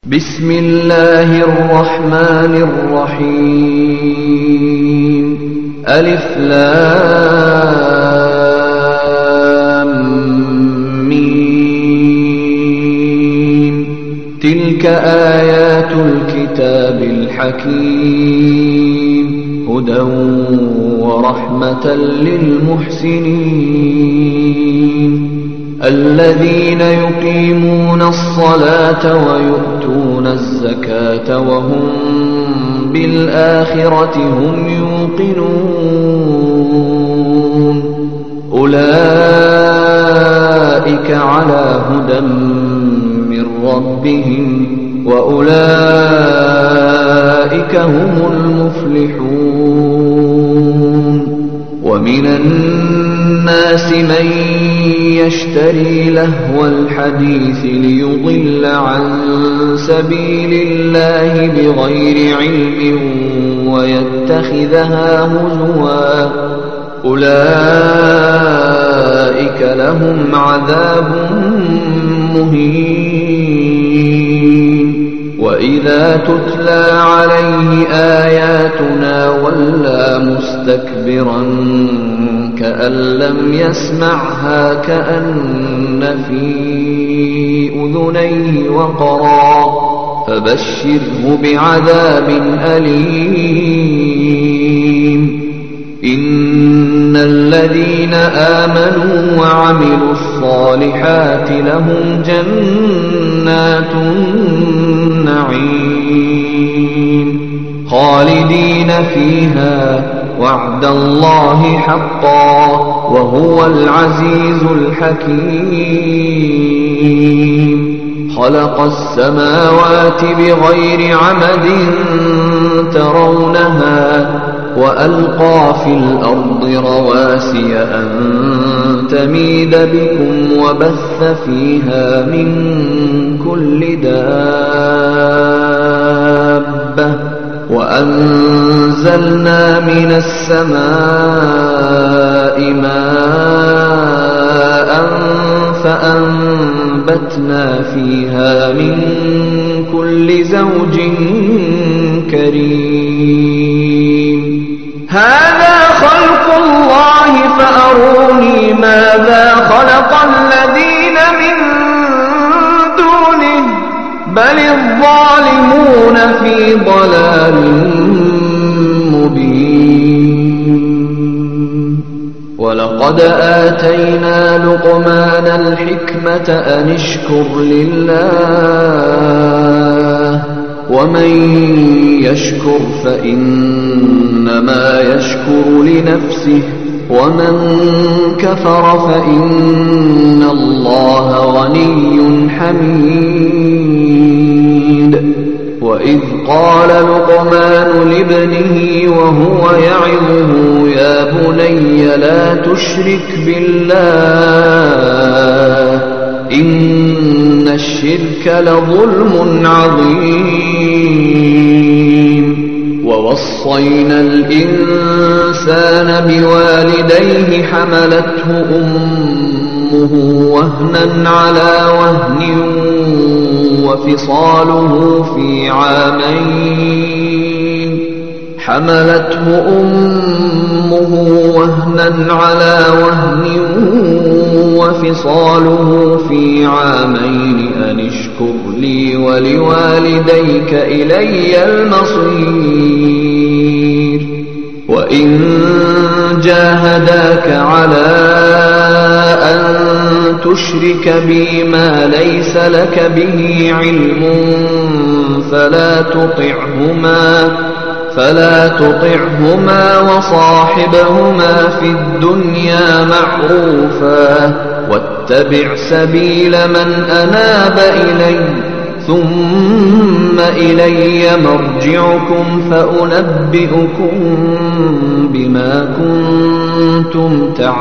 بسم الله الرحمن الرحيم ألف لام ميم تلك آيات الكتاب الحكيم هدى ورحمة للمحسنين الذين يقيمون الصلاة ويؤتون الزكاة وهم بالآخرة هم يوقنون أولئك على هدى من ربهم وأولئك هم المفلحون ومن الناس من يشتري لهو الحديث ليضل عن سبيل الله بغير علم ويتخذها هزوا أولئك لهم عذاب مهين وإذا تتلى عليه آياتنا ولى مستكبرا كأن لم يسمعها كأن في أذنيه وقرا فبشره بعذاب أليم إن الذين آمنوا وعملوا الصالحات لهم جنات النعيم خالدين فيها وعد الله حقا وهو العزيز الحكيم خلق السماوات بغير عمد ترونها وألقى في الأرض رواسي أن تميد بكم وبث فيها من كل دابة وأنزلنا من السماء ماء فأنبتنا فيها من كل زوج كريم هذا خلق الله فأروني ماذا خلق الذين من دونه بل الظالمون في ضلال مبين ولقد آتينا لقمان الحكمة أن اشكر لله ومن يشكر فإنما يشكر لنفسه ومن كفر فإن الله غني حميد وإذ قال لقمان لابنه وهو يعظه يا بني لا تشرك بالله إن الشرك لظلم عظيم ووصينا الإنسان بوالديه حملته أمه وهنا على وهن وفصاله في عامين حملته أمه وهنا على وهن وفصاله في عامين أن اشكر لي ولوالديك إلي المصير وإن جاهداك على أن تشرك بي ما ليس لك به علم فلا تطعهما وصاحبهما في الدنيا معروفا واتبع سبيل من أناب إلي ثم إلي مرجعكم فأنبئكم بما كنتم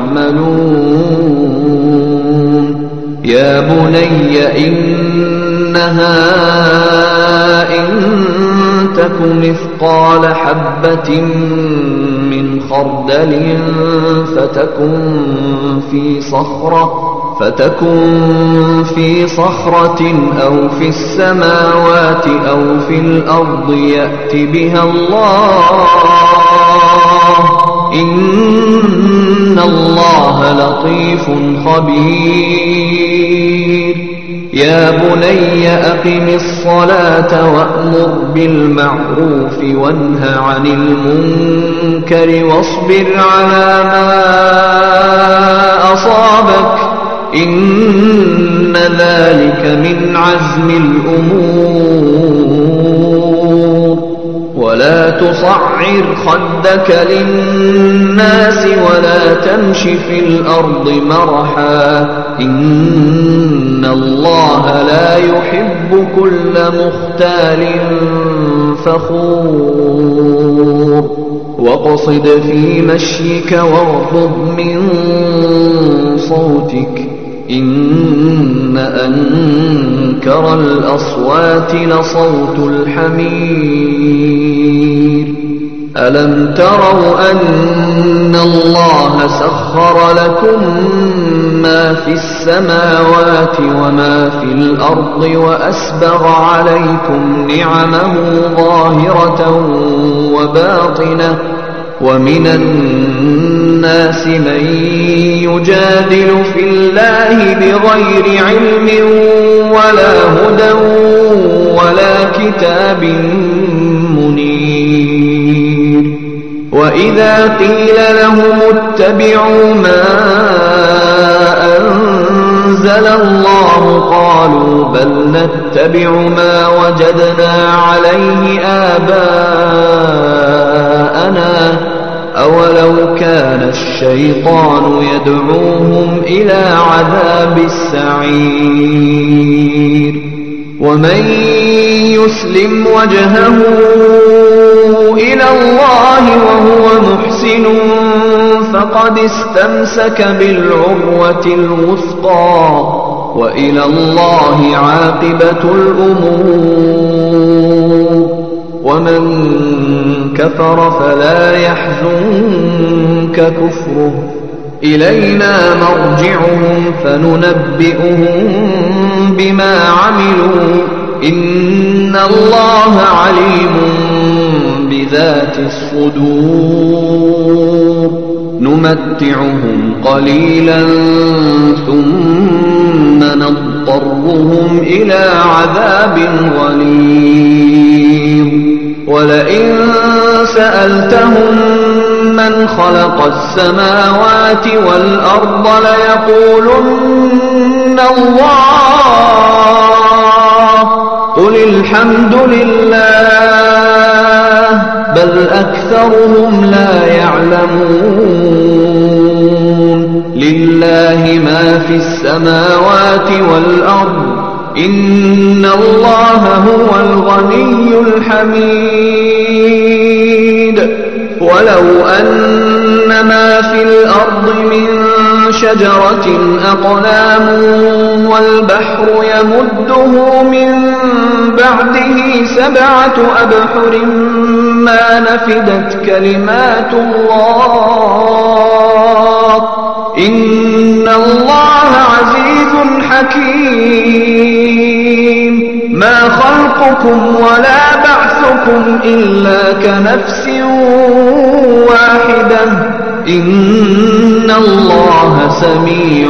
تعملون يا بني إنها إن تك مثقال حبة من خردل فتكن في صخرة فتكن في صخرة أو في السماوات أو في الأرض يأت بها الله إن الله لطيف خبير يا بني أقم الصلاة وأمر بالمعروف وانه عن المنكر واصبر على ما أصابك إن ذلك من عزم الأمور ولا تصعر خدك للناس ولا تمش في الأرض مرحا إن الله لا يحب كل مختال فخور واقصد في مشيك واغضض من صوتك إن أنكر الأصوات لصوت الحمير ألم تروا أن الله سخر لكم ما في السماوات وما في الأرض وأسبغ عليكم نعمه ظاهرة وباطنة ومن الناس من يجادل في الله بغير علم ولا هدى ولا كتاب منير وإذا قيل لهم اتبعوا ما أنزل الله قالوا بل نتبع ما وجدنا عليه آباءنا أولو كان الشيطان يدعوهم إلى عذاب السعير ومن يسلم وجهه إلى الله وهو محسن فقد استمسك بالعروة الوثقى وإلى الله عاقبة الأمور ومن كفر فلا يحزنك كفره إلينا مرجعهم فننبئهم بما عملوا إن الله عليم بذات الصدور نمتعهم قليلا ثم نضطرهم إلى عذاب غليظ ولئن سألتهم من خلق السماوات والأرض ليقولن الله قل الحمد لله بل أكثرهم لا يعلمون لله ما في السماوات والأرض إن الله هو الغني الحميد ولو أن ما في الأرض من شجرة أقلام والبحر يمده من بعده 7 أبحر ما نفدت كلمات الله إن الله عزيز حكيم ما خلقكم ولا بعثكم إلا كنفس واحدة إن الله سميع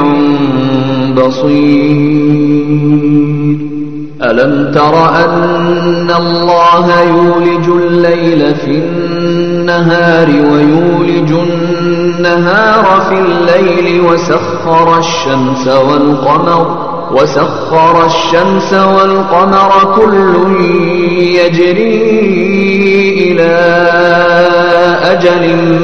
بصير ألم تر أن الله يولج الليل في النهار ويولج النهار في الليل وسخر الشمس والقمر كل يجري إلى أجل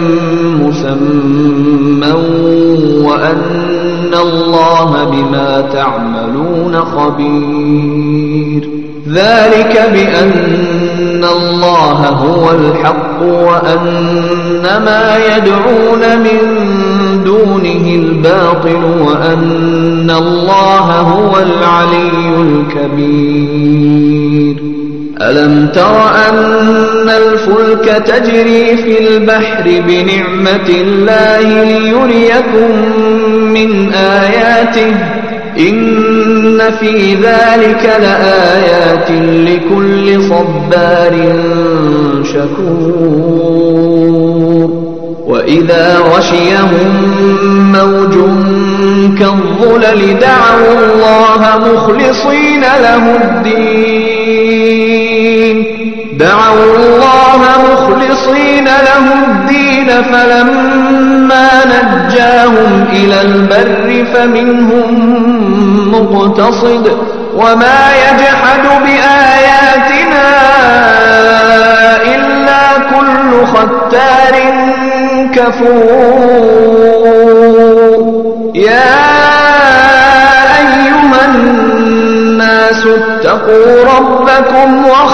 مسمى وأن الله بما تعملون خبير ذلك بأن الله هو الحق وأن ما يدعون من دونه الباطل وأن الله هو العلي الكبير ألم تر أن الفلك تجري في البحر بنعمة الله ليريكم من آياته إن في ذلك لآيات لكل صبار شكور وإذا غشيهم موج كالظلل دعوا الله مخلصين له الدين فلما نجاهم إلى البر فمنهم مقتصد وما يجحد بآياتنا إلا كل ختار كفور يا أيها الناس اتقوا ربكم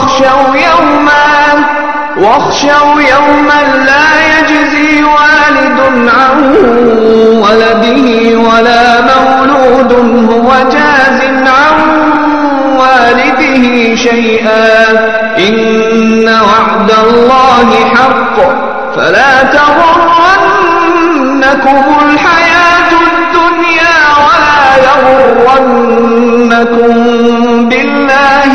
واخشوا يوما لا يجزي والد عن ولده ولا مولود هو جاز عن والده شيئا إن وعد الله حق فلا تغرنكم الحياة الدنيا ولا يغرنكم بالله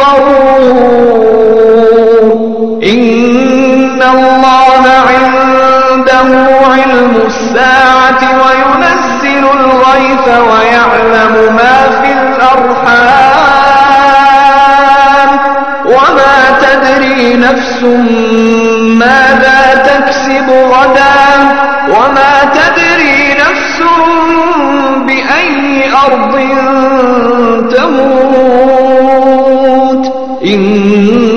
الغرور إن الله عنده علم الساعة وينزل الغيث ويعلم ما في الأرحام وما تدري نفس ماذا تكسب غدا وما تدري نفس بأي أرض تموت